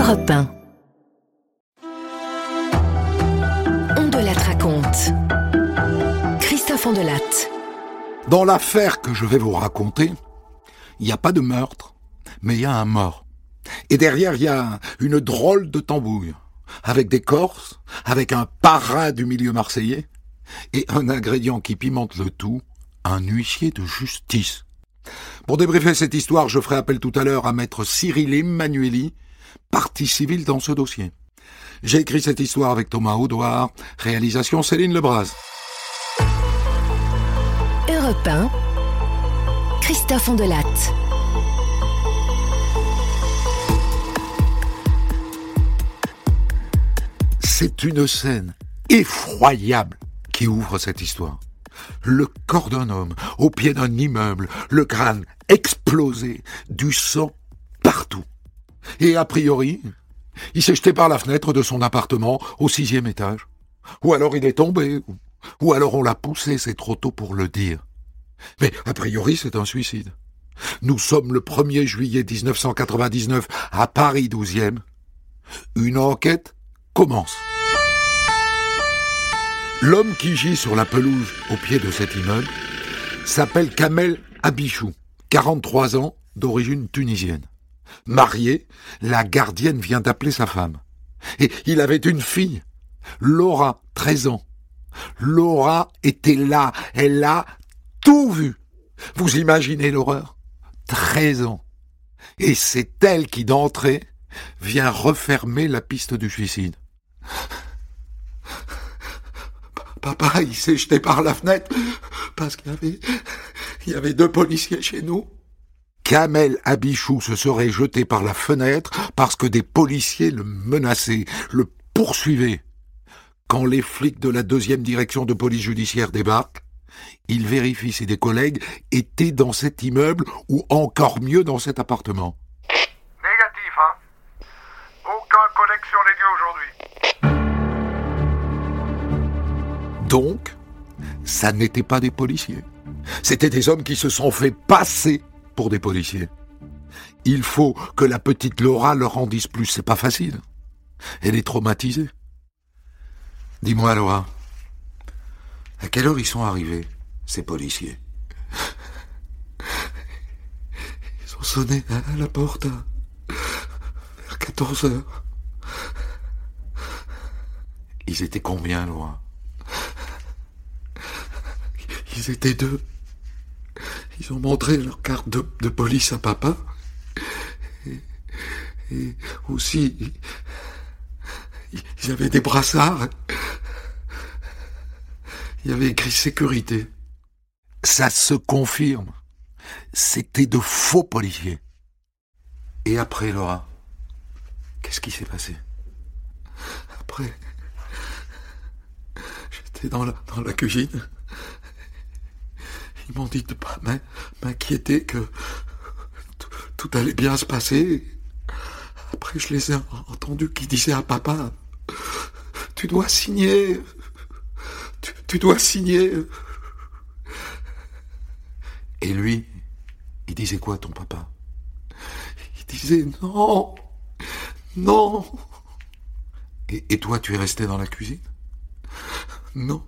Europe 1. On de Latte raconte. Christophe Ondelatte. Dans l'affaire que je vais vous raconter, il n'y a pas de meurtre, mais il y a un mort. Et derrière, il y a une drôle de tambouille, avec des Corses, avec un parrain du milieu marseillais, et un ingrédient qui pimente le tout, un huissier de justice. Pour débriefer cette histoire, je ferai appel tout à l'heure à maître Cyril Emmanueli, partie civile dans ce dossier. J'ai écrit cette histoire avec Thomas Audouard, réalisation Céline Lebras. Europe 1, Christophe Ondelatte. C'est une scène effroyable qui ouvre cette histoire. Le corps d'un homme au pied d'un immeuble, le crâne explosé, du sang partout. Et a priori, il s'est jeté par la fenêtre de son appartement au 6e étage. Ou alors il est tombé, ou alors on l'a poussé, c'est trop tôt pour le dire. Mais a priori c'est un suicide. Nous sommes le 1er juillet 1999 à Paris 12e. Une enquête commence. L'homme qui gît sur la pelouse au pied de cet immeuble s'appelle Kamel Abichou, 43 ans, d'origine tunisienne. Marié, la gardienne vient d'appeler sa femme. Et il avait une fille, Laura, 13 ans. Laura était là, elle a tout vu. Vous imaginez l'horreur ? 13 ans. Et c'est elle qui, d'entrée, vient refermer la piste du suicide. Papa, il s'est jeté par la fenêtre parce qu'il y avait 2 policiers chez nous. Kamel Abichou se serait jeté par la fenêtre parce que des policiers le menaçaient, le poursuivaient. Quand les flics de la 2e direction de police judiciaire débarquent, ils vérifient si des collègues étaient dans cet immeuble ou encore mieux dans cet appartement. Négatif, hein ? Aucune connexion les lieux aujourd'hui. Donc, ça n'était pas des policiers. C'était des hommes qui se sont fait passer pour des policiers. Il faut que la petite Laura leur en dise plus, c'est pas facile. Elle est traumatisée. Dis-moi, Laura, à quelle heure ils sont arrivés, ces policiers ? Ils ont sonné à la porte vers 14 heures. Ils étaient combien, Laura ? Ils étaient 2. Ils ont montré leur carte de police à papa. Et aussi, ils avaient des brassards. Il y avait écrit sécurité. Ça se confirme. C'était de faux policiers. Et après, Laura, qu'est-ce qui s'est passé ? Après, j'étais dans la cuisine. Ils m'ont dit de ne pas m'inquiéter, que tout allait bien se passer. Après, je les ai entendus qui disaient à papa, « Tu dois signer, tu dois signer. » Et lui, il disait quoi, ton papa ? Il disait, « Non, non. » Et toi, tu es resté dans la cuisine ? Non.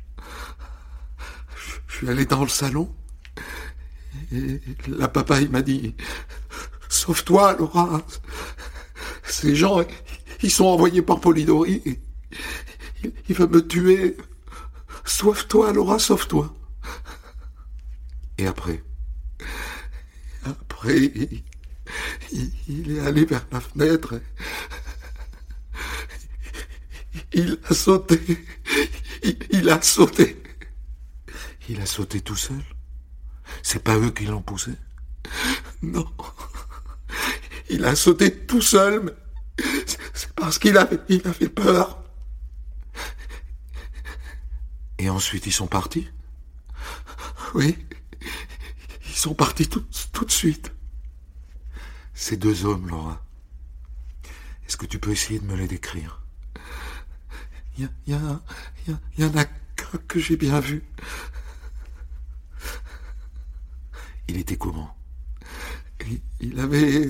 Je suis allé dans le salon, et là, papa, il m'a dit, « Sauve-toi, Laura. Ces gens, ils sont envoyés par Polidori. Il veut me tuer. Sauve-toi, Laura, sauve-toi. » Et après, il est allé vers la fenêtre. Il a sauté. Il a sauté. Il a sauté tout seul. C'est pas eux qui l'ont poussé. Non. Il a sauté tout seul, mais c'est parce qu'il avait peur. Et ensuite, ils sont partis ? Oui. Ils sont partis tout de suite. Ces 2 hommes, Laura, est-ce que tu peux essayer de me les décrire ? Il y en a qu'un que j'ai bien vu. Il était comment ?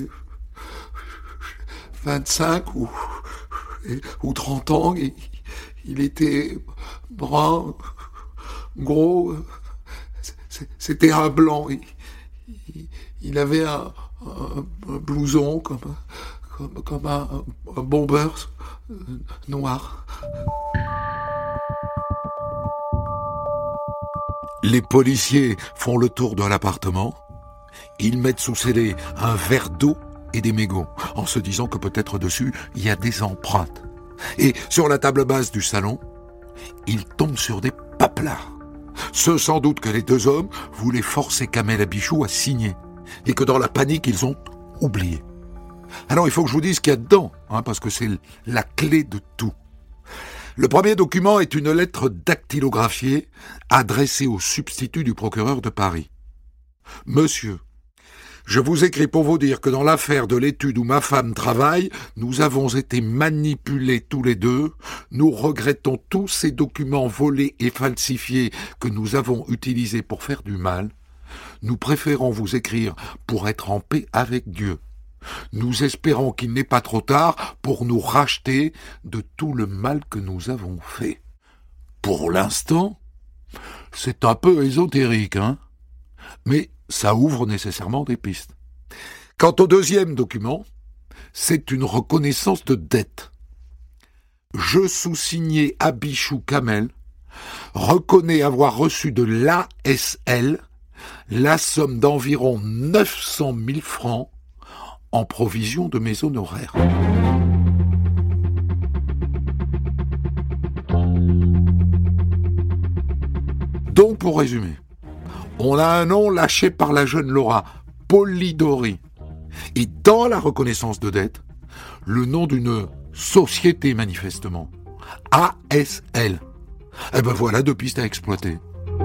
Il avait 25 ou 30 ans. Il était brun, gros. C'était un blanc. Il avait un blouson comme un bomber noir. Les policiers font le tour de l'appartement. Ils mettent sous scellé un verre d'eau et des mégots, en se disant que peut-être dessus, il y a des empreintes. Et sur la table basse du salon, ils tombent sur des paplards. Ceux sans doute que les deux hommes voulaient forcer Kamel Abichou à signer, et que dans la panique, ils ont oublié. Alors il faut que je vous dise ce qu'il y a dedans, parce que c'est la clé de tout. Le premier document est une lettre dactylographiée adressée au substitut du procureur de Paris. « Monsieur, je vous écris pour vous dire que dans l'affaire de l'étude où ma femme travaille, nous avons été manipulés tous les deux. Nous regrettons tous ces documents volés et falsifiés que nous avons utilisés pour faire du mal. Nous préférons vous écrire pour être en paix avec Dieu. Nous espérons qu'il n'est pas trop tard pour nous racheter de tout le mal que nous avons fait. » Pour l'instant, c'est un peu ésotérique, mais ça ouvre nécessairement des pistes. Quant au deuxième document, c'est une reconnaissance de dette. Je sous-signé Abichou Kamel reconnais avoir reçu de l'ASL la somme d'environ 900 000 francs en provision de mes honoraires. Donc, pour résumer, on a un nom lâché par la jeune Laura, Polidori. Et dans la reconnaissance de dette, le nom d'une société manifestement, ASL. Eh ben voilà, deux pistes à exploiter.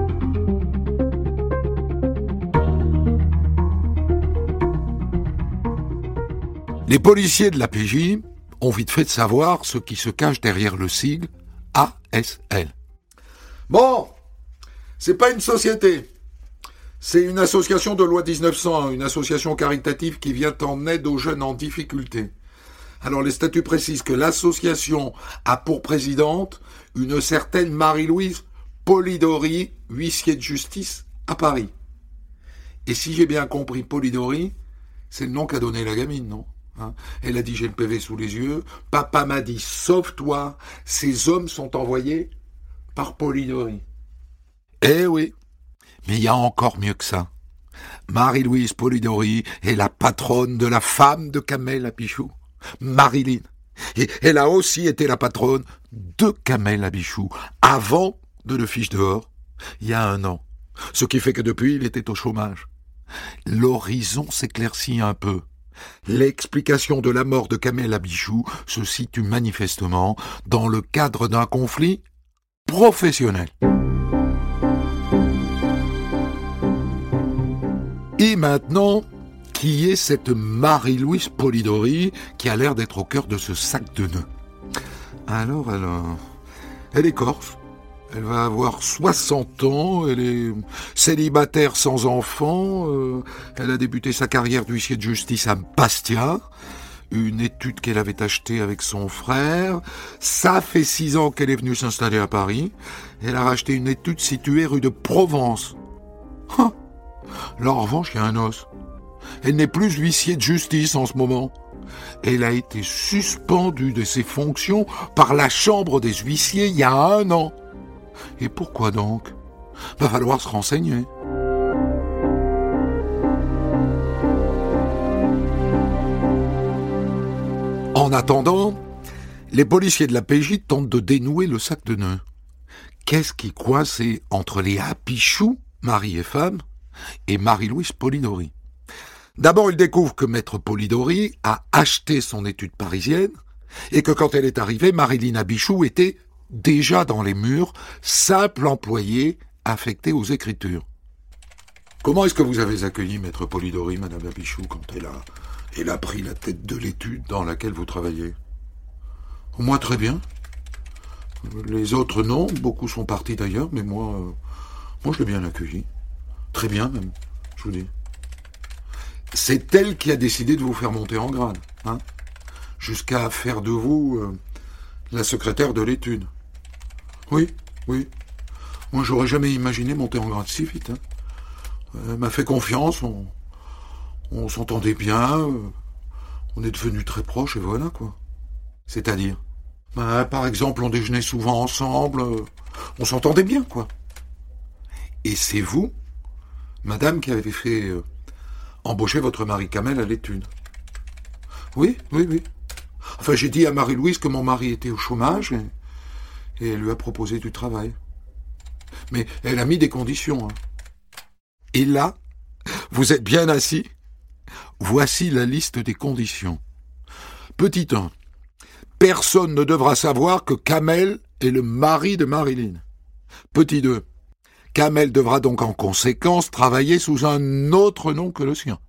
Les policiers de la PJ ont vite fait de savoir ce qui se cache derrière le sigle ASL. Bon, c'est pas une société. C'est une association de loi 1901, une association caritative qui vient en aide aux jeunes en difficulté. Alors les statuts précisent que l'association a pour présidente une certaine Marie-Louise Polidori, huissier de justice à Paris. Et si j'ai bien compris, Polidori, c'est le nom qu'a donné la gamine, non ? Elle a dit « j'ai le PV sous les yeux ». Papa m'a dit « sauve-toi ». Ces hommes sont envoyés par Polidori. Eh oui, mais il y a encore mieux que ça. Marie-Louise Polidori est la patronne de la femme de Kamel Abichou, Marilyn. Et elle a aussi été la patronne de Kamel Abichou avant de le fiche dehors, il y a 1 an. Ce qui fait que depuis, il était au chômage. L'horizon s'éclaircit un peu. L'explication de la mort de Kamel Abichou se situe manifestement dans le cadre d'un conflit professionnel. Et maintenant, qui est cette Marie-Louise Polidori qui a l'air d'être au cœur de ce sac de nœuds ? Alors, elle est corse. Elle va avoir 60 ans, elle est célibataire sans enfant, elle a débuté sa carrière d'huissier de justice à Bastia, une étude qu'elle avait achetée avec son frère. Ça fait 6 ans qu'elle est venue s'installer à Paris. Elle a racheté une étude située rue de Provence. Là, en revanche, il y a un os. Elle n'est plus huissier de justice en ce moment. Elle a été suspendue de ses fonctions par la Chambre des huissiers il y a 1 an. Et pourquoi donc ? Va falloir se renseigner. En attendant, les policiers de la PJ tentent de dénouer le sac de nœuds. Qu'est-ce qui coinçait entre les Abichou, mari et femme, et Marie-Louise Polidori ? D'abord, ils découvrent que maître Polidori a acheté son étude parisienne et que quand elle est arrivée, Marilyn Abichou était déjà dans les murs, simple employé affecté aux écritures. Comment est-ce que vous avez accueilli maître Polidori, madame Abichou, quand elle a pris la tête de l'étude dans laquelle vous travaillez ? Moi, très bien. Les autres, non. Beaucoup sont partis d'ailleurs, mais moi, je l'ai bien accueilli. Très bien, même, je vous dis. C'est elle qui a décidé de vous faire monter en grade, jusqu'à faire de vous la secrétaire de l'étude. Oui. Moi, j'aurais jamais imaginé monter en grade si vite. Elle m'a fait confiance, on s'entendait bien, on est devenus très proches, et voilà, quoi. C'est-à-dire, par exemple, on déjeunait souvent ensemble, on s'entendait bien, quoi. Et c'est vous, madame, qui avez fait embaucher votre mari Kamel à l'étude. Oui. Enfin, j'ai dit à Marie-Louise que mon mari était au chômage, et elle lui a proposé du travail. Mais elle a mis des conditions. Et là, vous êtes bien assis. Voici la liste des conditions. Petit 1. Personne ne devra savoir que Kamel est le mari de Marilyn. Petit 2. Kamel devra donc en conséquence travailler sous un autre nom que le sien.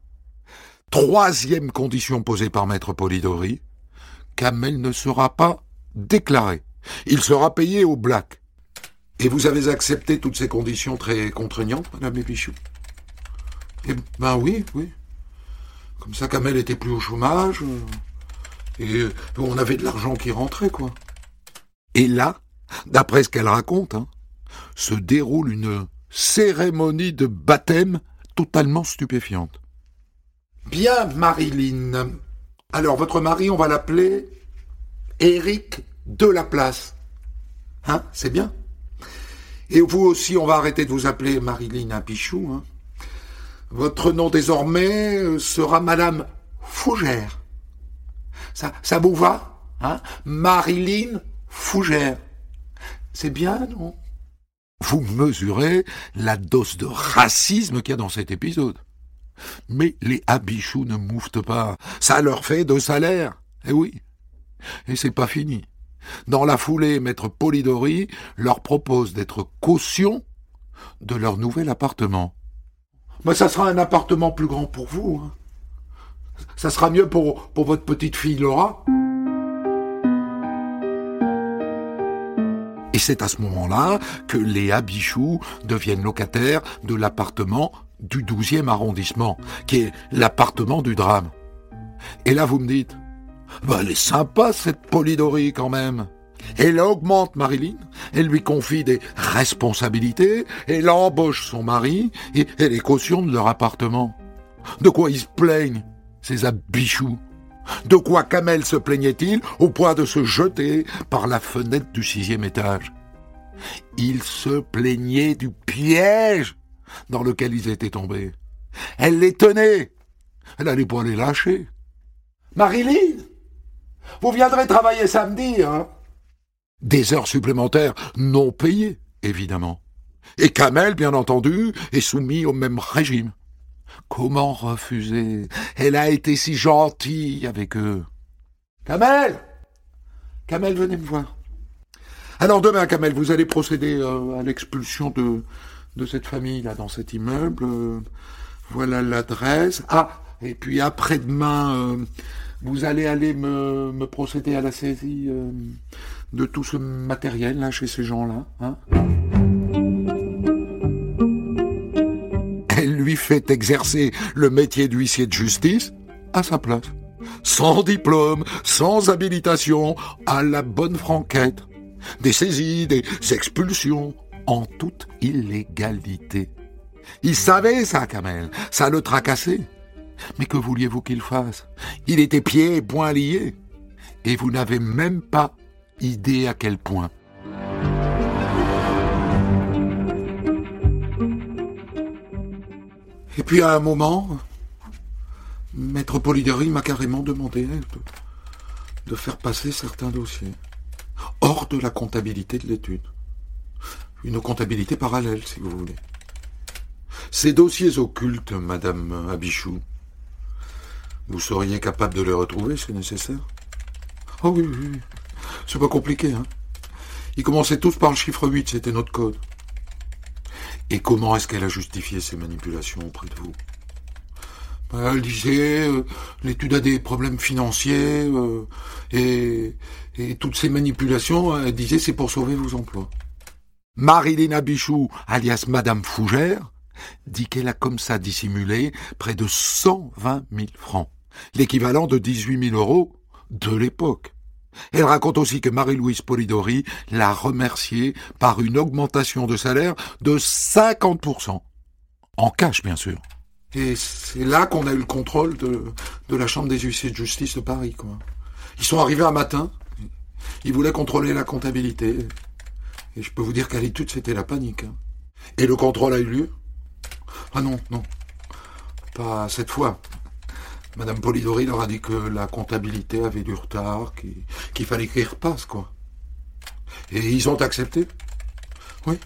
3e condition posée par Maître Polidori. Kamel ne sera pas déclaré. Il sera payé au black. Et vous avez accepté toutes ces conditions très contraignantes, madame Bichou? Eh ben oui. Comme ça, Kamel était plus au chômage, et on avait de l'argent qui rentrait, quoi. Et là, d'après ce qu'elle raconte, se déroule une cérémonie de baptême totalement stupéfiante. Bien, Marilyn. Alors, votre mari, on va l'appeler Éric Delaplace. C'est bien. Et vous aussi, on va arrêter de vous appeler Marilyn Abichou. Votre nom désormais sera Madame Fougère. Ça vous va, Marilyn Fougère. C'est bien, non? Vous mesurez la dose de racisme qu'il y a dans cet épisode. Mais les Abichou ne mouftent pas. Ça leur fait 2 salaires. Eh oui. Et c'est pas fini. Dans la foulée, Maître Polidori leur propose d'être caution de leur nouvel appartement. Mais ça sera un appartement plus grand pour vous. Ça sera mieux pour votre petite fille Laura. Et c'est à ce moment-là que les Abichou deviennent locataires de l'appartement du 12e arrondissement, qui est l'appartement du drame. Et là, vous me dites, elle est sympa cette Polidori quand même. Elle augmente Marilyn, elle lui confie des responsabilités, elle embauche son mari et elle est caution de leur appartement. De quoi ils se plaignent, ces Abichou? De quoi Kamel se plaignait-il au point de se jeter par la fenêtre du 6e étage? Il se plaignait du piège dans lequel ils étaient tombés. Elle les tenait. Elle allait pas les lâcher. Marilyn, vous viendrez travailler samedi, Des heures supplémentaires non payées, évidemment. Et Kamel, bien entendu, est soumis au même régime. Comment refuser? Elle a été si gentille avec eux. Kamel, venez me voir. Alors demain, Kamel, vous allez procéder à l'expulsion de cette famille-là dans cet immeuble. Voilà l'adresse. Et puis après-demain, vous allez aller me procéder à la saisie de tout ce matériel là chez ces gens-là. Elle lui fait exercer le métier d'huissier de justice à sa place. Sans diplôme, sans habilitation, à la bonne franquette. Des saisies, des expulsions, en toute illégalité. Il savait ça, Kamel, ça le tracassait. Mais que vouliez-vous qu'il fasse? Il était pieds et poings liés. Et vous n'avez même pas idée à quel point. Et puis à un moment, Maître Polidori m'a carrément demandé de faire passer certains dossiers hors de la comptabilité de l'étude. Une comptabilité parallèle, si vous voulez. Ces dossiers occultes, Madame Abichou, vous seriez capable de les retrouver, c'est nécessaire? Oh oui. C'est pas compliqué, Ils commençaient tous par le chiffre 8, c'était notre code. Et comment est-ce qu'elle a justifié ces manipulations auprès de vous? Elle disait, l'étude a des problèmes financiers, et toutes ces manipulations, elle disait, c'est pour sauver vos emplois. Marilyn Abichou, alias Madame Fougère, dit qu'elle a comme ça dissimulé près de 120 000 francs, l'équivalent de 18 000 € de l'époque. Elle raconte aussi que Marie-Louise Polidori l'a remerciée par une augmentation de salaire de 50%. En cash, bien sûr. Et c'est là qu'on a eu le contrôle de la Chambre des huissiers de justice de Paris, quoi. Ils sont arrivés un matin, ils voulaient contrôler la comptabilité. Et je peux vous dire qu'à l'étude, c'était la panique. Hein. Et le contrôle a eu lieu? Ah non, pas cette fois. Madame Polidori leur a dit que la comptabilité avait du retard, qu'il fallait qu'ils repassent, quoi. Et ils ont accepté. Oui.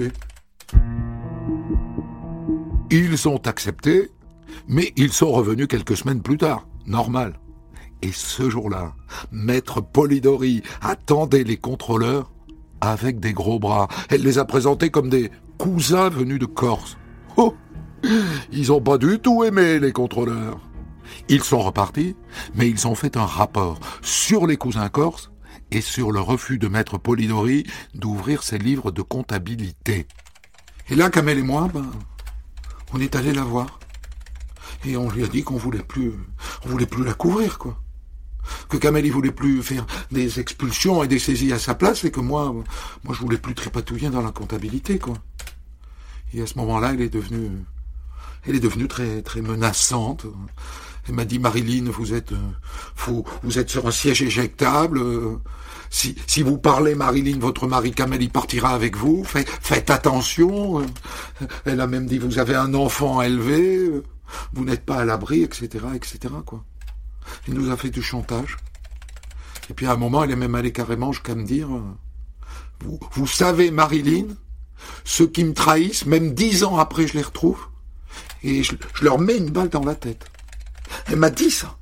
Ils ont accepté, mais ils sont revenus quelques semaines plus tard. Normal. Et ce jour-là, Maître Polidori attendait les contrôleurs avec des gros bras. Elle les a présentés comme des cousins venus de Corse. Oh! Ils ont pas du tout aimé, les contrôleurs. Ils sont repartis, mais ils ont fait un rapport sur les cousins corses et sur le refus de Maître Polidori d'ouvrir ses livres de comptabilité. Et là, Kamel et moi, on est allés la voir. Et on lui a dit qu'on voulait plus la couvrir, quoi. Que Kamel, il voulait plus faire des expulsions et des saisies à sa place, et que moi, je voulais plus tripatouiller dans la comptabilité, quoi. Et à ce moment-là, elle est devenue très, très menaçante. Elle m'a dit, Marilyn, vous êtes sur un siège éjectable. Si vous parlez, Marilyn, votre mari Kamel, il partira avec vous. Faites attention. Elle a même dit, vous avez un enfant à élever. Vous n'êtes pas à l'abri, etc., quoi. Elle nous a fait du chantage. Et puis à un moment, elle est même allée carrément jusqu'à me dire, vous savez, Marilyn, ceux qui me trahissent, même 10 ans après, je les retrouve. Et je leur mets une balle dans la tête. Elle m'a dit ça.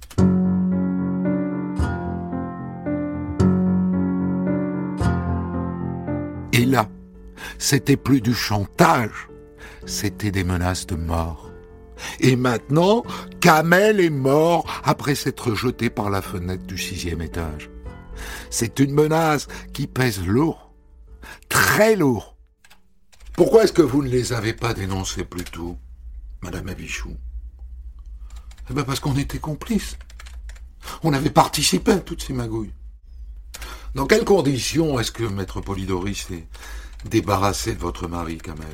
Et là, c'était plus du chantage, c'était des menaces de mort. Et maintenant, Kamel est mort après s'être jeté par la fenêtre du 6e étage. C'est une menace qui pèse lourd, très lourd. Pourquoi est-ce que vous ne les avez pas dénoncés plus tôt, Madame Abichou? Eh bien parce qu'on était complices. On avait participé à toutes ces magouilles. Dans quelles conditions est-ce que Maître Polidori s'est débarrassé de votre mari, Kamel?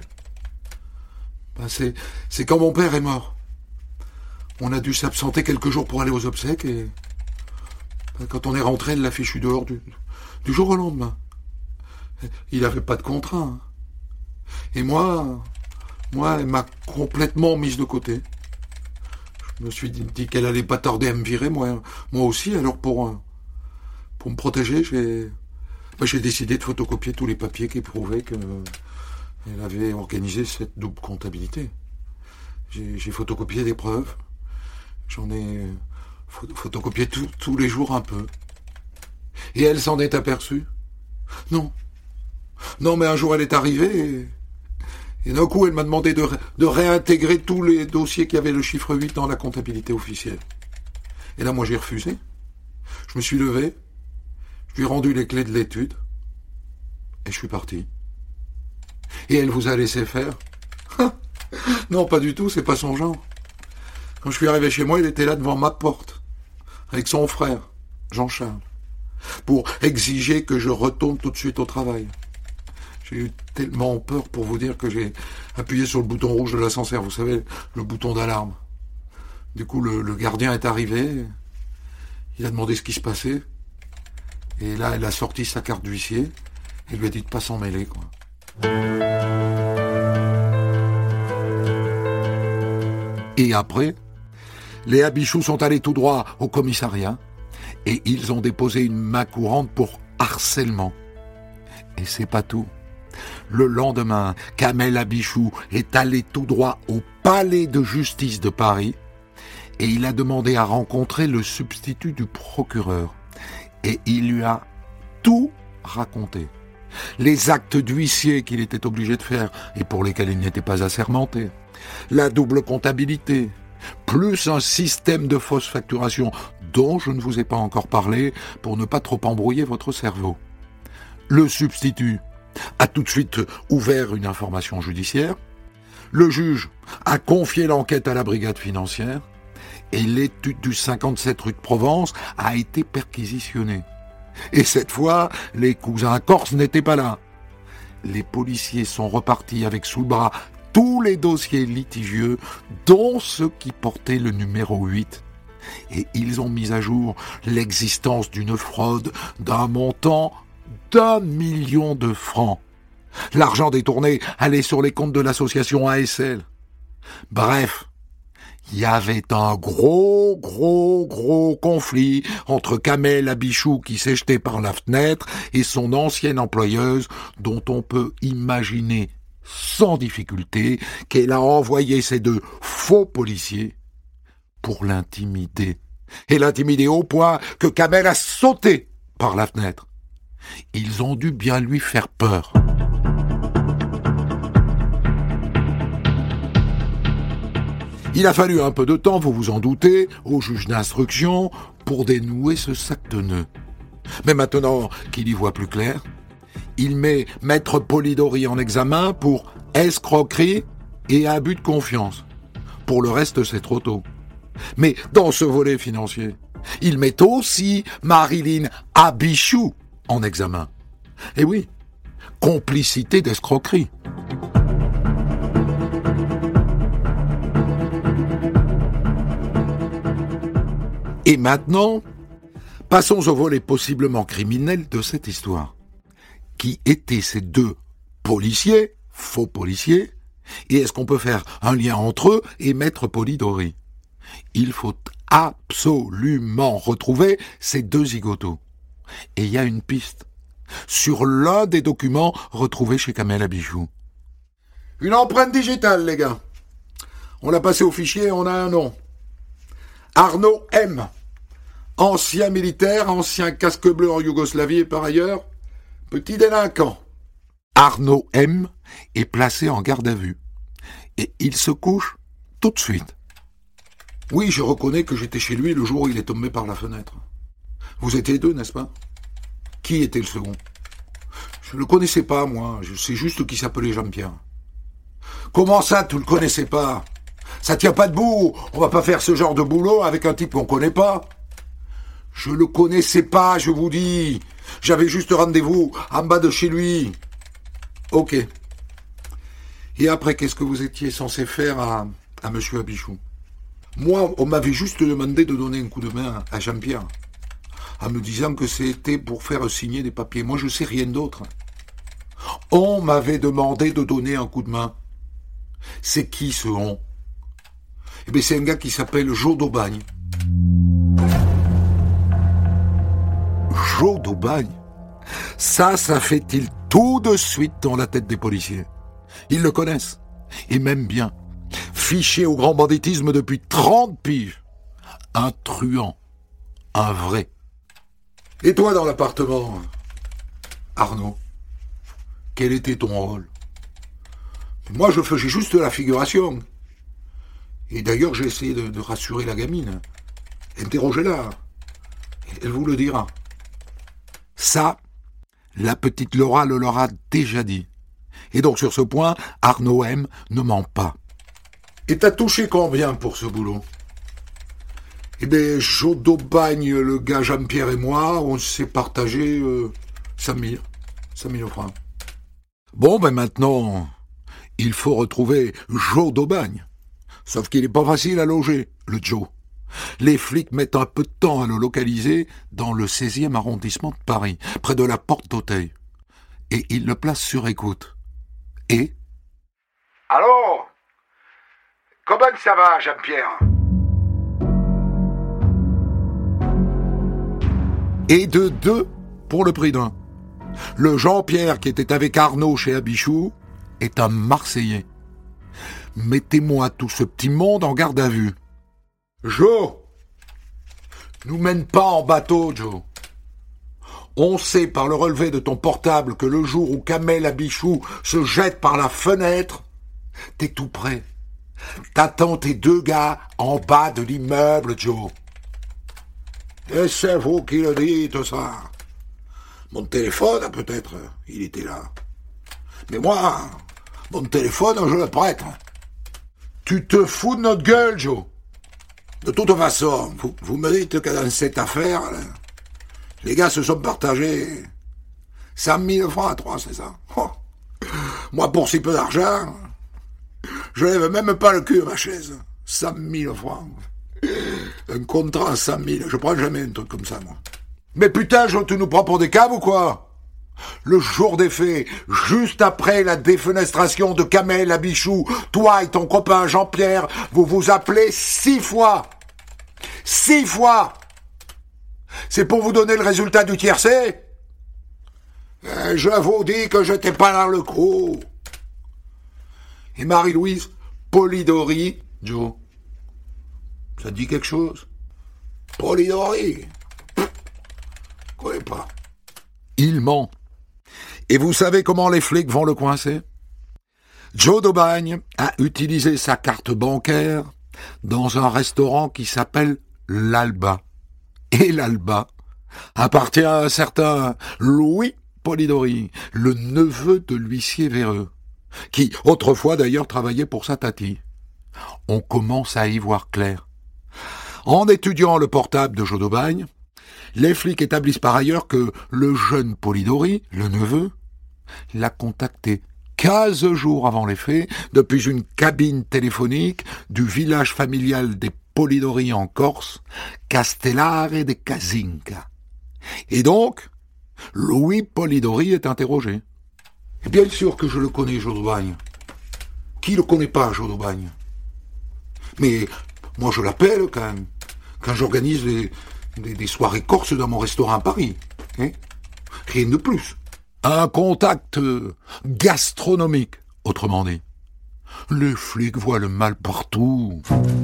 C'est quand mon père est mort. On a dû s'absenter quelques jours pour aller aux obsèques et quand on est rentré, elle l'a fichu dehors du jour au lendemain. Il n'avait pas de contrat. Hein. Et moi, elle m'a complètement mise de côté. Je me suis dit qu'elle allait pas tarder à me virer, moi aussi. Alors pour me protéger, j'ai décidé de photocopier tous les papiers qui prouvaient qu'elle avait organisé cette double comptabilité. J'ai photocopié des preuves. J'en ai photocopié tous les jours un peu. Et elle s'en est aperçue? Non, mais un jour elle est arrivée et d'un coup elle m'a demandé de réintégrer tous les dossiers qui avaient le chiffre 8 dans la comptabilité officielle. Et là moi j'ai refusé. Je me suis levé, je lui ai rendu les clés de l'étude et je suis parti. Et elle vous a laissé faire? Non, pas du tout, c'est pas son genre. Quand je suis arrivé chez moi, il était là devant ma porte, avec son frère, Jean-Charles, pour exiger que je retourne tout de suite au travail. J'ai eu tellement peur pour vous dire que j'ai appuyé sur le bouton rouge de l'ascenseur, vous savez, le bouton d'alarme. Du coup, le gardien est arrivé, il a demandé ce qui se passait, et là, elle a sorti sa carte d'huissier, et lui a dit de pas s'en mêler, quoi. Et après, les Abichou sont allés tout droit au commissariat et ils ont déposé une main courante pour harcèlement. Et c'est pas tout. Le lendemain, Kamel Abichou est allé tout droit au palais de justice de Paris et il a demandé à rencontrer le substitut du procureur. Et il lui a tout raconté. Les actes d'huissier qu'il était obligé de faire et pour lesquels il n'était pas assermenté. La double comptabilité, plus un système de fausse facturation dont je ne vous ai pas encore parlé pour ne pas trop embrouiller votre cerveau. Le substitut a tout de suite ouvert une information judiciaire, le juge a confié l'enquête à la brigade financière Et l'étude du 57 rue de Provence a été perquisitionnée. Et cette fois, les cousins corses n'étaient pas là. Les policiers sont repartis avec sous le bras tous les dossiers litigieux, dont ceux qui portaient le numéro 8. Et ils ont mis à jour l'existence d'une fraude d'un montant d'1 million de francs. L'argent détourné allait sur les comptes de l'association ASL. Bref, il y avait un gros conflit entre Kamel Abichou qui s'est jeté par la fenêtre et son ancienne employeuse dont on peut imaginer sans difficulté qu'elle a envoyé ces 2 faux policiers pour l'intimider. Et l'intimider au point que Kamel a sauté par la fenêtre. Ils ont dû bien lui faire peur. Il a fallu un peu de temps, vous vous en doutez, au juge d'instruction pour dénouer ce sac de nœuds. Mais maintenant qu'il y voit plus clair, il met Maître Polidori en examen pour escroquerie et abus de confiance. Pour le reste, c'est trop tôt. Mais dans ce volet financier, il met aussi Marilyn Abichou en examen. Et oui, complicité d'escroquerie. Et maintenant, passons au volet possiblement criminel de cette histoire. Qui étaient ces 2 policiers, faux policiers, et est-ce qu'on peut faire un lien entre eux et Maître Polidori? Il faut absolument retrouver ces 2 zigotos. Et il y a une piste sur l'un des documents retrouvés chez Kamel Abichou. Une empreinte digitale, les gars. On l'a passé au fichier, on a un nom. Arnaud M. Ancien militaire, ancien casque bleu en Yougoslavie et par ailleurs, petit délinquant. Arnaud M. est placé en garde à vue. Et il se couche tout de suite. Oui, je reconnais que j'étais chez lui le jour où il est tombé par la fenêtre. Vous étiez 2, n'est-ce pas? Qui était le second? Je ne le connaissais pas, moi. Je sais juste qu'il s'appelait Jean-Pierre. Comment ça, tu le connaissais pas? Ça tient pas debout. On va pas faire ce genre de boulot avec un type qu'on connaît pas. Je le connaissais pas, je vous dis. J'avais juste rendez-vous en bas de chez lui. Ok. Et après, qu'est-ce que vous étiez censé faire à monsieur Abichou? Moi, on m'avait juste demandé de donner un coup de main à Jean-Pierre, en me disant que c'était pour faire signer des papiers. Moi, je sais rien d'autre. On m'avait demandé de donner un coup de main. C'est qui ce on? Eh bien, c'est un gars qui s'appelle Joe d'Aubagne. Joe d'Aubagne? Ça fait-il tout de suite dans la tête des policiers. Ils le connaissent, et même bien. Fiché au grand banditisme depuis 30 piges. Un truand. Un vrai. Et toi dans l'appartement, Arnaud, quel était ton rôle? Moi, je faisais juste la figuration. Et d'ailleurs, j'ai essayé de rassurer la gamine. Interrogez-la. Elle vous le dira. Ça, la petite Laura le leur a déjà dit. Et donc, sur ce point, Arnaud M. ne ment pas. Et t'as touché combien pour ce boulot? Eh bien, Joe d'Aubagne, le gars Jean-Pierre et moi, on s'est partagé 5 000 francs. Bon, ben maintenant, il faut retrouver Joe d'Aubagne. Sauf qu'il n'est pas facile à loger, le Joe. Les flics mettent un peu de temps à le localiser dans le 16e arrondissement de Paris, près de la porte d'Auteuil. Et ils le placent sur écoute. Et... Allô? Comment ça va, Jean-Pierre? Et de 2 pour le prix d'1. Le Jean-Pierre qui était avec Arnaud chez Abichou est un Marseillais. Mettez-moi tout ce petit monde en garde à vue. Joe, nous mène pas en bateau, Joe. On sait par le relevé de ton portable que le jour où Kamel Abichou se jette par la fenêtre, t'es tout prêt. T'attends tes 2 gars en bas de l'immeuble, Joe. Et c'est vous qui le dites, ça. Mon téléphone, peut-être, il était là. Mais moi, mon téléphone, je le prête. Tu te fous de notre gueule, Joe. De toute façon, vous me dites que dans cette affaire, là, les gars se sont partagés 100 000 francs à 3, c'est ça? Oh. Moi, pour si peu d'argent, je lève même pas le cul à ma chaise. 100 000 francs. Un contrat à 100 000. Je prends jamais un truc comme ça, moi. Mais putain, tu nous prends pour des caves ou quoi? Le jour des faits, juste après la défenestration de Kamel Abichou, toi et ton copain Jean-Pierre, vous vous appelez 6 fois. 6 fois. C'est pour vous donner le résultat du tiercé? Je vous dis que j'étais pas dans le coup. Et Marie-Louise Polidori, Joe, ça te dit quelque chose? Polidori? Je connais pas. Il ment. Et vous savez comment les flics vont le coincer? Joe d'Aubagne a utilisé sa carte bancaire dans un restaurant qui s'appelle l'Alba. Et l'Alba appartient à un certain Louis Polidori, le neveu de l'huissier Véreux, qui autrefois d'ailleurs travaillait pour sa tati. On commence à y voir clair. En étudiant le portable de Joe d'Aubagne, les flics établissent par ailleurs que le jeune Polidori, le neveu, l'a contacté 15 jours avant les faits depuis une cabine téléphonique du village familial des Polidori en Corse, Castellare de Casinca. Et donc, Louis Polidori est interrogé. Et bien sûr que je le connais, Joe d'Aubagne. Qui le connaît pas, Joe d'Aubagne? Mais moi je l'appelle quand j'organise des soirées corses dans mon restaurant à Paris. Hein? Rien de plus. Un contact gastronomique, autrement dit. Les flics voient le mal partout.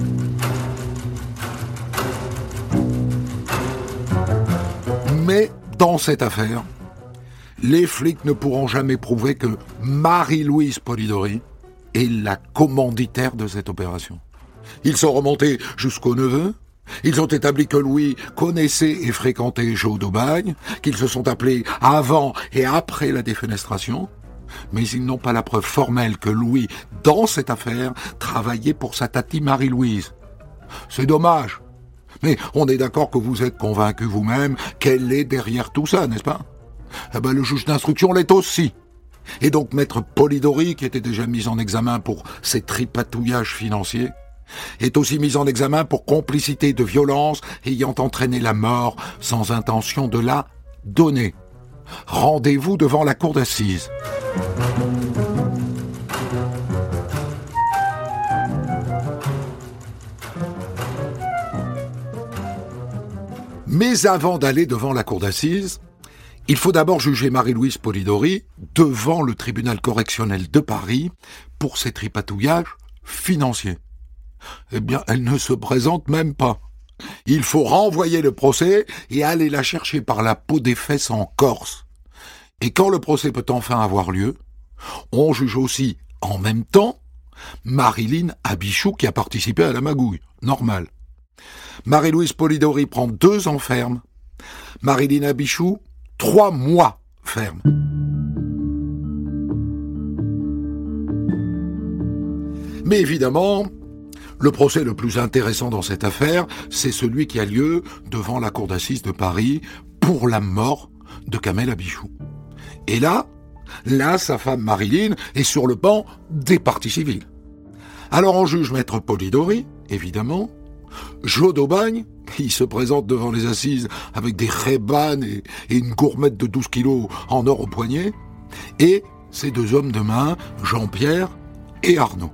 Mais dans cette affaire, les flics ne pourront jamais prouver que Marie-Louise Polidori est la commanditaire de cette opération. Ils sont remontés jusqu'au neveu. Ils ont établi que Louis connaissait et fréquentait Joe d'Aubagne, qu'ils se sont appelés avant et après la défenestration, mais ils n'ont pas la preuve formelle que Louis, dans cette affaire, travaillait pour sa tati Marie-Louise. C'est dommage, mais on est d'accord que vous êtes convaincu vous-même qu'elle est derrière tout ça, n'est-ce pas? Eh ben, le juge d'instruction l'est aussi. Et donc maître Polidori, qui était déjà mis en examen pour ses tripatouillages financiers, est aussi mis en examen pour complicité de violence ayant entraîné la mort sans intention de la donner. Rendez-vous devant la cour d'assises. Mais avant d'aller devant la cour d'assises, il faut d'abord juger Marie-Louise Polidori devant le tribunal correctionnel de Paris pour ses tripatouillages financiers. Eh bien, elle ne se présente même pas. Il faut renvoyer le procès et aller la chercher par la peau des fesses en Corse. Et quand le procès peut enfin avoir lieu, on juge aussi, en même temps, Marilyn Abichou qui a participé à la magouille. Normal. Marie-Louise Polidori prend 2 ans ferme. Marilyn Abichou, 3 mois ferme. Mais évidemment, le procès le plus intéressant dans cette affaire, c'est celui qui a lieu devant la cour d'assises de Paris pour la mort de Kamel Abichou. Et là, sa femme Marilyn est sur le banc des parties civiles. Alors on juge maître Polidori, évidemment, Joe d'Aubagne, qui se présente devant les assises avec des Ray-Ban et une gourmette de 12 kilos en or au poignet, et ses 2 hommes de main, Jean-Pierre et Arnaud.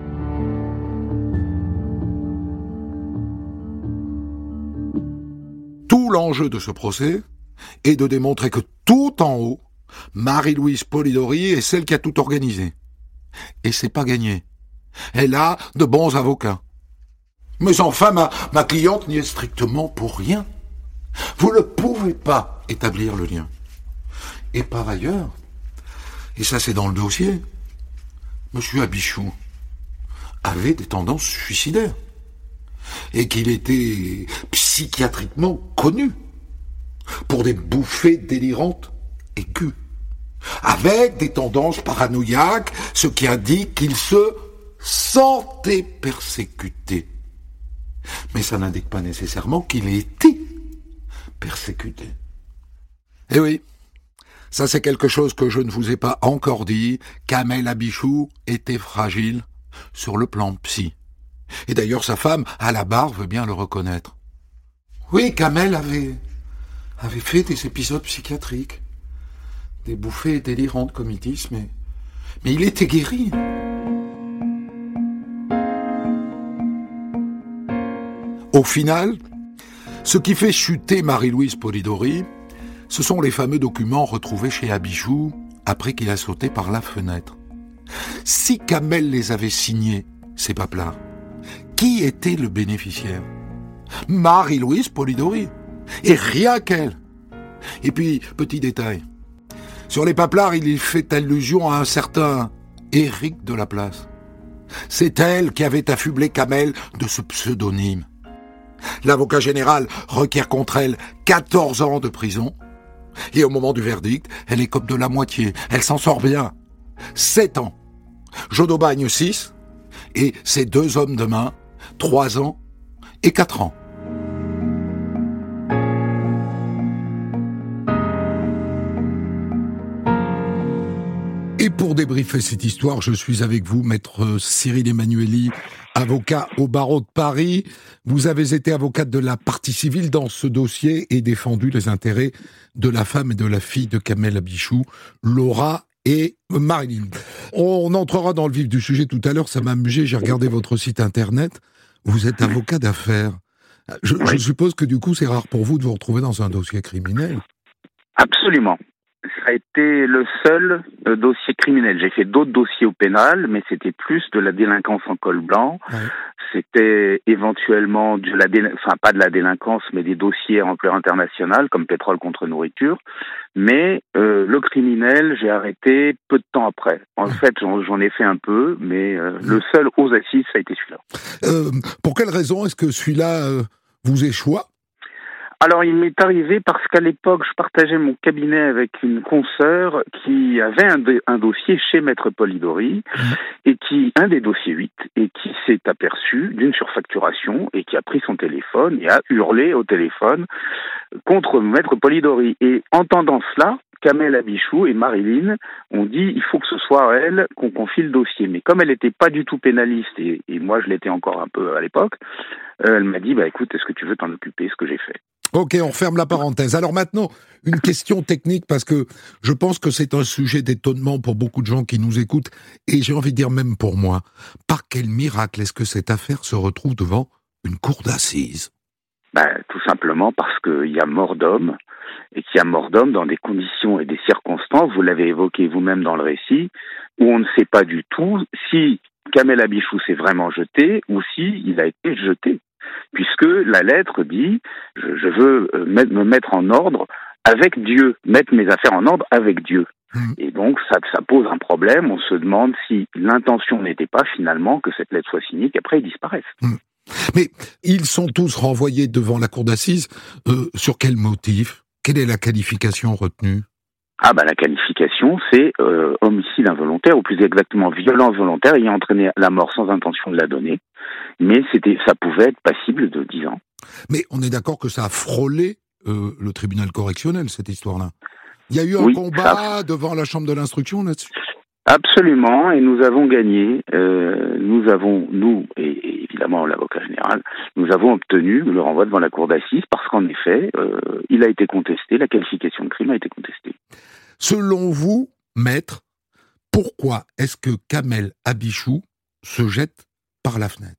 Tout l'enjeu de ce procès est de démontrer que tout en haut, Marie-Louise Polidori est celle qui a tout organisé. Et c'est pas gagné. Elle a de bons avocats. Mais enfin, ma cliente n'y est strictement pour rien. Vous ne pouvez pas établir le lien. Et par ailleurs, et ça c'est dans le dossier, M. Abichou avait des tendances suicidaires. Et qu'il était psychiatriquement connu pour des bouffées délirantes aiguës, avec des tendances paranoïaques, ce qui indique qu'il se sentait persécuté. Mais ça n'indique pas nécessairement qu'il ait été persécuté. Eh oui, ça c'est quelque chose que je ne vous ai pas encore dit. Kamel Abichou était fragile sur le plan psy. Et d'ailleurs sa femme, à la barre, veut bien le reconnaître. Oui, Kamel avait fait des épisodes psychiatriques. Des bouffées délirantes, comme ils disent, mais il était guéri. Au final, ce qui fait chuter Marie-Louise Polidori, ce sont les fameux documents retrouvés chez Abichou après qu'il a sauté par la fenêtre. Si Kamel les avait signés, ces paplards, qui était le bénéficiaire ? Marie-Louise Polidori. Et rien qu'elle. Et puis, petit détail. Sur les paplards, il fait allusion à un certain Éric de la Place. C'est elle qui avait affublé Kamel de ce pseudonyme. L'avocat général requiert contre elle 14 ans de prison. Et au moment du verdict, elle écope de la moitié. Elle s'en sort bien. 7 ans. Joe d'Aubagne 6. Et ses 2 hommes de main, 3 ans et 4 ans. Et pour débriefer cette histoire, je suis avec vous, maître Cyril Emmanuelli, avocat au barreau de Paris. Vous avez été avocate de la partie civile dans ce dossier et défendu les intérêts de la femme et de la fille de Kamel Abichou, Laura et Marilyn. On entrera dans le vif du sujet tout à l'heure, ça m'a amusé, j'ai regardé votre site internet. Vous êtes avocat d'affaires. Je suppose que du coup, c'est rare pour vous de vous retrouver dans un dossier criminel. Absolument. Ça a été le seul dossier criminel. J'ai fait d'autres dossiers au pénal, mais c'était plus de la délinquance en col blanc. Ouais. C'était éventuellement pas de la délinquance, mais des dossiers à ampleur internationale, comme pétrole contre nourriture. Mais le criminel, j'ai arrêté peu de temps après. En fait, j'en ai fait un peu, mais le seul aux assises, ça a été celui-là. Pour quelle raison est-ce que celui-là vous échoua ? Alors, il m'est arrivé parce qu'à l'époque, je partageais mon cabinet avec une consoeur qui avait un dossier chez Maître Polidori, et un des dossiers 8, et qui s'est aperçu d'une surfacturation et qui a pris son téléphone et a hurlé au téléphone contre Maître Polidori. Et entendant cela, Kamel Abichou et Marilyn ont dit il faut que ce soit à elle qu'on confie le dossier. Mais comme elle n'était pas du tout pénaliste, et moi je l'étais encore un peu à l'époque, elle m'a dit écoute, est-ce que tu veux t'en occuper, ce que j'ai fait. Ok, on ferme la parenthèse. Alors maintenant, une question technique, parce que je pense que c'est un sujet d'étonnement pour beaucoup de gens qui nous écoutent, et j'ai envie de dire même pour moi, par quel miracle est-ce que cette affaire se retrouve devant une cour d'assises ? Tout simplement parce qu'il y a mort d'homme, et qu'il y a mort d'homme dans des conditions et des circonstances, vous l'avez évoqué vous-même dans le récit, où on ne sait pas du tout si Kamel Abichou s'est vraiment jeté, ou si il a été jeté. Puisque la lettre dit « je veux me mettre en ordre avec Dieu, mettre mes affaires en ordre avec Dieu ». Et donc ça pose un problème, on se demande si l'intention n'était pas finalement que cette lettre soit signée, qu'après ils disparaissent. Mais ils sont tous renvoyés devant la cour d'assises, sur quel motif ? Quelle est la qualification retenue ? La qualification, c'est homicide involontaire, ou plus exactement violence volontaire ayant entraîné la mort sans intention de la donner. Mais ça pouvait être passible de 10 ans. Mais on est d'accord que ça a frôlé le tribunal correctionnel, cette histoire-là. Il y a eu un combat devant la chambre de l'instruction là-dessus ? Absolument, et nous avons gagné. Nous et évidemment l'avocat général, nous avons obtenu le renvoi devant la cour d'assises parce qu'en effet, il a été contesté, la qualification de crime a été contestée. Selon vous, maître, pourquoi est-ce que Kamel Abichou se jette par la fenêtre ?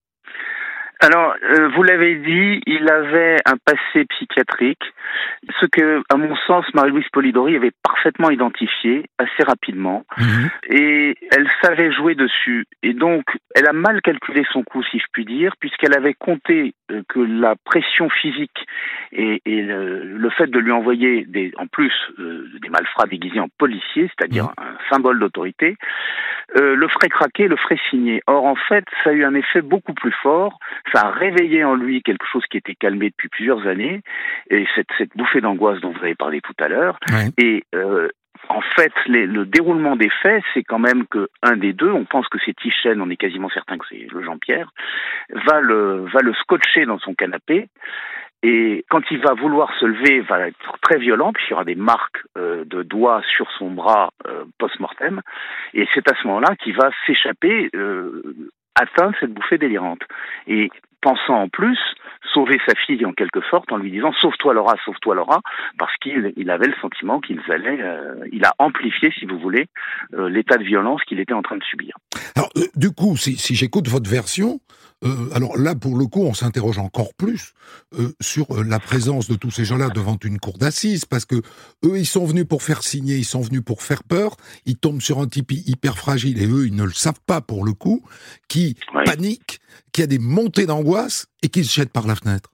Alors, vous l'avez dit, il avait un passé psychiatrique, ce que, à mon sens, Marie-Louise Polidori avait parfaitement identifié assez rapidement, et elle savait jouer dessus. Et donc, elle a mal calculé son coup, si je puis dire, puisqu'elle avait compté que la pression physique et le fait de lui envoyer des malfrats déguisés en policiers, c'est-à-dire un symbole d'autorité, le ferait craquer, le ferait signer. Or, en fait, ça a eu un effet beaucoup plus fort. Ça a réveillé en lui quelque chose qui était calmé depuis plusieurs années, et cette bouffée d'angoisse dont vous avez parlé tout à l'heure. Ouais. Et en fait, le déroulement des faits, c'est quand même que un des deux, on pense que c'est Tichen, on est quasiment certain que c'est le Jean-Pierre, va le scotcher dans son canapé. Et quand il va vouloir se lever, va être très violent, puisqu'il y aura des marques de doigts sur son bras post-mortem. Et c'est à ce moment-là qu'il va s'échapper, atteindre cette bouffée délirante. Et pensant en plus sauver sa fille en quelque sorte en lui disant sauve-toi Laura, parce qu'il avait le sentiment il a amplifié, si vous voulez, l'état de violence qu'il était en train de subir. Alors, du coup, si j'écoute votre version, alors là, pour le coup, on s'interroge encore plus sur la présence de tous ces gens-là devant une cour d'assises, parce que eux, ils sont venus pour faire signer, ils sont venus pour faire peur, ils tombent sur un type hyper fragile, et eux, ils ne le savent pas pour le coup, qui panique, qui a des montées d'angoisse, et qui se jette par la fenêtre.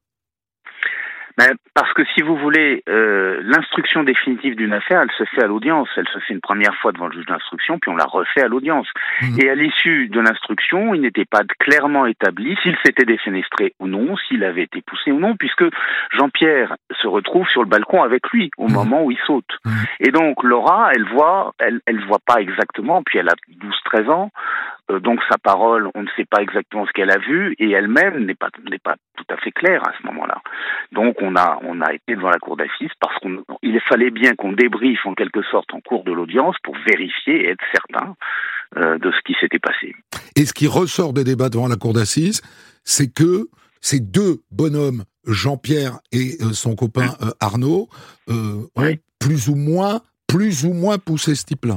Parce que si vous voulez, l'instruction définitive d'une affaire, elle se fait à l'audience. Elle se fait une première fois devant le juge d'instruction, puis on la refait à l'audience. Et à l'issue de l'instruction, il n'était pas clairement établi s'il s'était défenestré ou non, s'il avait été poussé ou non, puisque Jean-Pierre se retrouve sur le balcon avec lui au moment où il saute. Et donc Laura, elle voit pas exactement, puis elle a 12-13 ans. Donc sa parole, on ne sait pas exactement ce qu'elle a vu, et elle-même n'est pas tout à fait claire à ce moment-là. Donc on a été devant la cour d'assises parce qu'il fallait bien qu'on débriefe en quelque sorte en cours de l'audience pour vérifier et être certain de ce qui s'était passé. Et ce qui ressort des débats devant la cour d'assises, c'est que ces deux bonhommes, Jean-Pierre et son copain Arnaud, ont plus ou moins poussé ce type-là.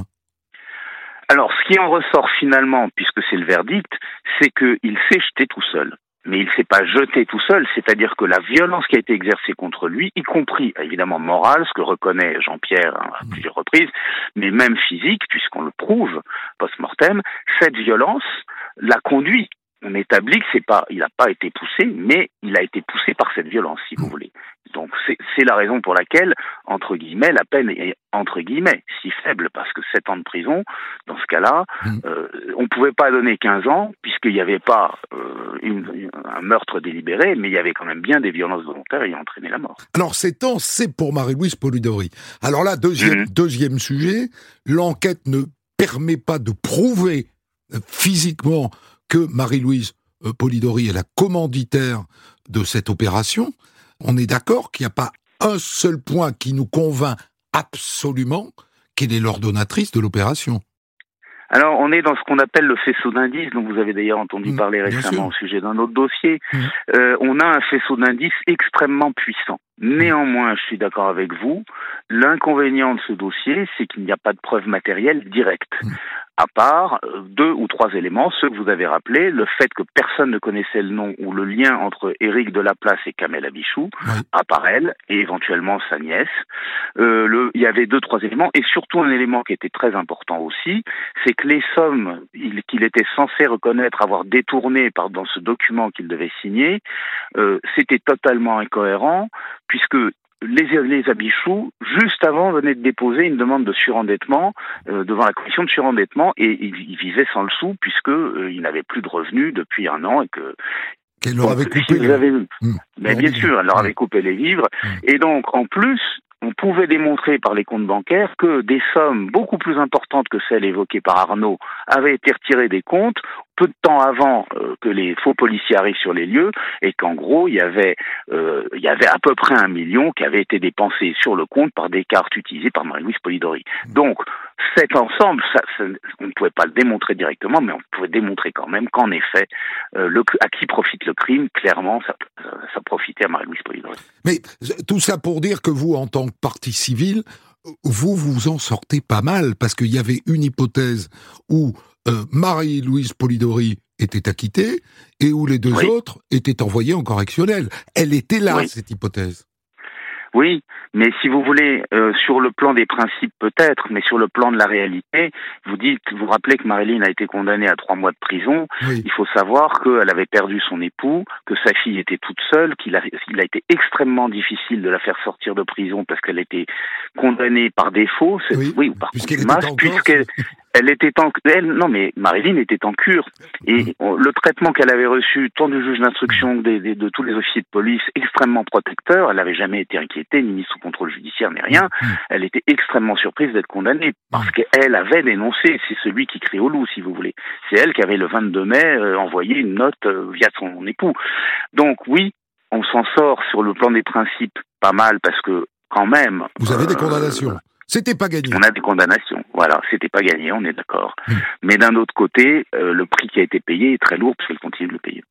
Alors, ce qui en ressort finalement, puisque c'est le verdict, c'est qu'il s'est jeté tout seul. Mais il ne s'est pas jeté tout seul, c'est-à-dire que la violence qui a été exercée contre lui, y compris évidemment morale, ce que reconnaît Jean-Pierre à plusieurs reprises, mais même physique, puisqu'on le prouve post-mortem, cette violence l'a conduit. On établit il n'a pas été poussé, mais il a été poussé par cette violence, si vous voulez. Donc c'est la raison pour laquelle, entre guillemets, la peine est, entre guillemets, si faible, parce que 7 ans de prison, dans ce cas-là, on ne pouvait pas donner 15 ans, puisqu'il n'y avait pas un meurtre délibéré, mais il y avait quand même bien des violences volontaires ayant entraîné la mort. Alors 7 ans, c'est pour Marie-Louise Polidori. Alors là, deuxième sujet, l'enquête ne permet pas de prouver physiquement que Marie-Louise Polidori est la commanditaire de cette opération. On est d'accord qu'il n'y a pas un seul point qui nous convainc absolument qu'elle est l'ordonnatrice de l'opération. Alors, on est dans ce qu'on appelle le faisceau d'indices, dont vous avez d'ailleurs entendu parler récemment au sujet d'un autre dossier. On a un faisceau d'indices extrêmement puissant. Néanmoins, je suis d'accord avec vous, l'inconvénient de ce dossier, c'est qu'il n'y a pas de preuve matérielle directe. À part 2 ou 3 éléments, ceux que vous avez rappelés, le fait que personne ne connaissait le nom ou le lien entre Éric Delaplace et Kamel Abichou, à part elle, et éventuellement sa nièce. Il y avait 2-3 éléments, et surtout un élément qui était très important aussi, c'est que les sommes qu'il était censé reconnaître avoir détournées dans ce document qu'il devait signer, c'était totalement incohérent, puisque les Abichou, juste avant, venaient de déposer une demande de surendettement devant la commission de surendettement, et ils vivaient sans le sou, puisqu'ils n'avaient plus de revenus depuis 1 an, et que qu'elle leur avait coupé mais bien sûr, elle leur avait coupé les vivres. Et donc, en plus, on pouvait démontrer par les comptes bancaires que des sommes beaucoup plus importantes que celles évoquées par Arnaud avaient été retirées des comptes peu de temps avant que les faux policiers arrivent sur les lieux, et qu'en gros, il y avait à peu près 1 million qui avait été dépensé sur le compte par des cartes utilisées par Marie-Louise Polidori. Donc, cet ensemble, on ne pouvait pas le démontrer directement, mais on pouvait démontrer quand même qu'en effet, à qui profite le crime, clairement, ça profitait à Marie-Louise Polidori. Mais tout ça pour dire que vous, en tant que partie civile, vous en sortez pas mal, parce qu'il y avait une hypothèse où Marie-Louise Polidori était acquittée et où les 2 autres étaient envoyés en correctionnel. Elle était là, cette hypothèse. Oui, mais si vous voulez, sur le plan des principes peut-être, mais sur le plan de la réalité, vous rappelez que Marilyn a été condamnée à 3 mois de prison. Il faut savoir qu'elle avait perdu son époux, que sa fille était toute seule, qu'il a été extrêmement difficile de la faire sortir de prison parce qu'elle était condamnée par défaut, ou par contumace, Marilyn était en cure. Et le traitement qu'elle avait reçu, tant du juge d'instruction que de tous les officiers de police, extrêmement protecteur, elle n'avait jamais été inquiétée, ni mise sous contrôle judiciaire, ni rien. Elle était extrêmement surprise d'être condamnée, parce qu'elle avait dénoncé, c'est celui qui crie au loup, si vous voulez. C'est elle qui avait, le 22 mai, envoyé une note via son époux. Donc oui, on s'en sort sur le plan des principes pas mal, parce que quand même... Vous avez des condamnations. C'était pas gagné. On a des condamnations, voilà, c'était pas gagné, on est d'accord. Mais d'un autre côté, le prix qui a été payé est très lourd, puisqu'elle continue de le payer.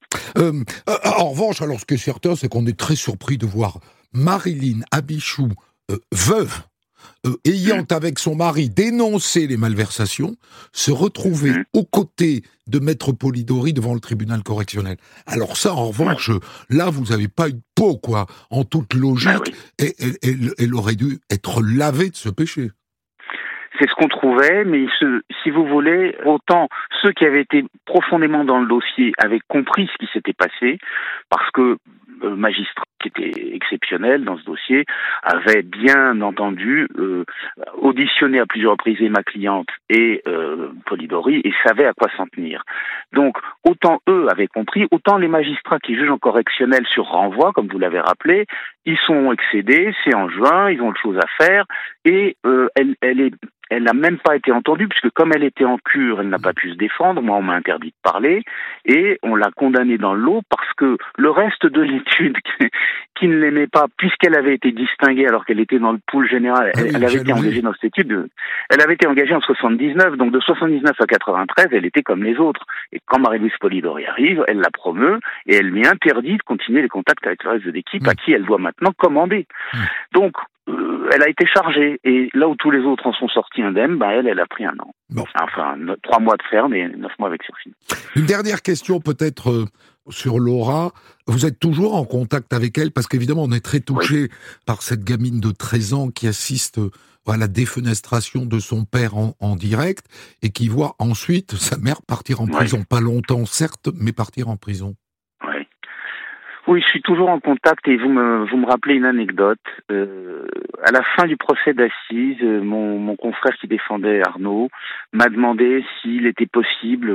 En revanche, alors ce qui est certain, c'est qu'on est très surpris de voir Marilyn Habichou, veuve, ayant avec son mari dénoncé les malversations, se retrouver aux côtés de Maître Polidori devant le tribunal correctionnel. Alors ça, en revanche, là, vous n'avez pas eu de peau, quoi. En toute logique, elle aurait dû être lavée de ce péché. C'est ce qu'on trouvait, mais si vous voulez, autant ceux qui avaient été profondément dans le dossier avaient compris ce qui s'était passé, parce que le magistrat, qui était exceptionnel dans ce dossier, avait bien entendu auditionné à plusieurs reprises ma cliente et Polidori, et savait à quoi s'en tenir. Donc, autant eux avaient compris, autant les magistrats qui jugent en correctionnel sur renvoi, comme vous l'avez rappelé, ils sont excédés, c'est en juin, ils ont autre chose à faire, et elle n'a même pas été entendue, puisque comme elle était en cure, elle n'a pas pu se défendre. Moi, on m'a interdit de parler, et on l'a condamnée dans le lot parce que le reste de l'étude, qui ne l'aimait pas, puisqu'elle avait été distinguée alors qu'elle était dans le pool général, elle avait été engagée dans cette étude. Elle avait été engagée en 79, donc de 79 à 93, elle était comme les autres. Et quand Marie-Louise Polidori arrive, elle la promeut, et elle lui interdit de continuer les contacts avec le reste de l'équipe, à qui elle doit maintenant commander. Donc, elle a été chargée, et là où tous les autres en sont sortis indemnes, elle a pris 1 an. Enfin, 3 mois de ferme et 9 mois avec sursis. Une dernière question peut-être sur Laura. Vous êtes toujours en contact avec elle, parce qu'évidemment on est très touché par cette gamine de 13 ans qui assiste à la défenestration de son père en direct, et qui voit ensuite sa mère partir en prison. Pas longtemps certes, mais partir en prison. Oui, je suis toujours en contact, et vous me rappelez une anecdote. À la fin du procès d'assises, mon confrère qui défendait Arnaud m'a demandé s'il était possible,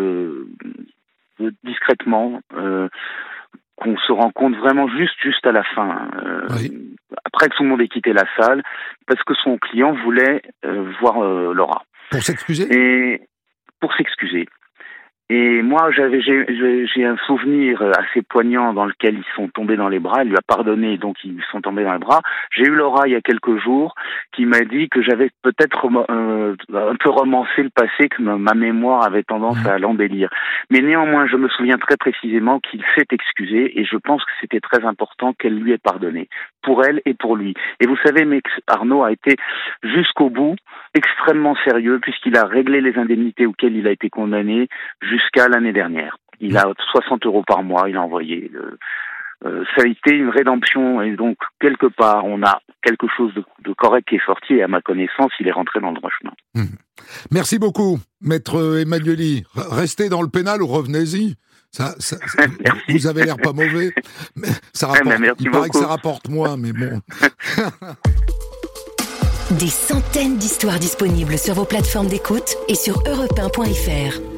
discrètement, qu'on se rencontre vraiment juste à la fin, après que tout le monde ait quitté la salle, parce que son client voulait voir Laura. Pour s'excuser ? Et pour s'excuser. Et moi, j'ai un souvenir assez poignant dans lequel ils sont tombés dans les bras. Elle lui a pardonné, donc ils sont tombés dans les bras. J'ai eu Laura il y a quelques jours qui m'a dit que j'avais peut-être un peu romancé le passé, que ma mémoire avait tendance à l'embellir. Mais néanmoins, je me souviens très précisément qu'il s'est excusé, et je pense que c'était très important qu'elle lui ait pardonné, pour elle et pour lui. Et vous savez, mais Arnaud a été jusqu'au bout extrêmement sérieux, puisqu'il a réglé les indemnités auxquelles il a été condamné jusqu'à l'année dernière. Il a 60 € par mois, il a envoyé. Ça a été une rédemption, et donc quelque part on a quelque chose de correct qui est sorti, et à ma connaissance il est rentré dans le droit chemin. Merci beaucoup, Maître Emmanueli. Restez dans le pénal ou revenez-y. Vous avez l'air pas mauvais. Mais ça rapporte, il paraît que ça rapporte moins, mais bon. Des centaines d'histoires disponibles sur vos plateformes d'écoute et sur europe1.fr.